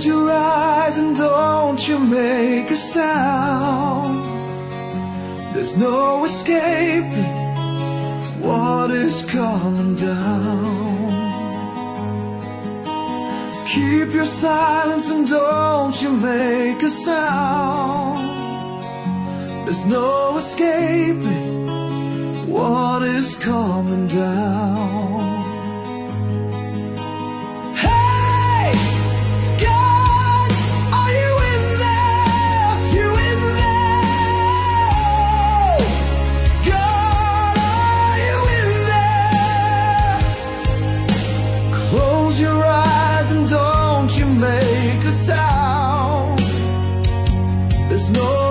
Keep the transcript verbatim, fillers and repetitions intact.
Close your eyes and don't you make a sound. There's no escaping what is coming down. Keep your silence and don't you make a sound. There's no escaping what is coming down. Close your eyes and don't you make a sound. There's no